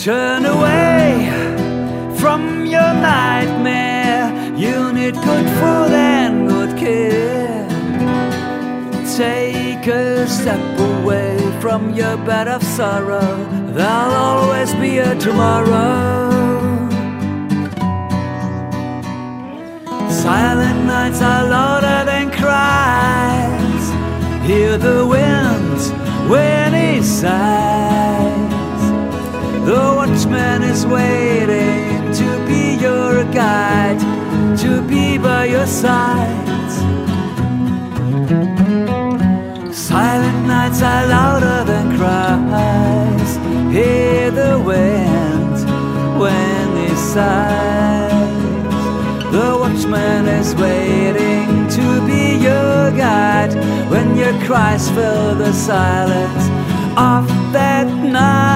Turn away from your nightmare. You need good food and good care. Take a step away from your bed of sorrow. There'll always be a tomorrow. Silent nights are louder than cries. Hear the wind when he sighs. The watchman is waiting to be your guide, to be by your side. Silent nights are louder than cries. Hear the wind when he sighs. The watchman is waiting to be your guide when your cries fill the silence of that night.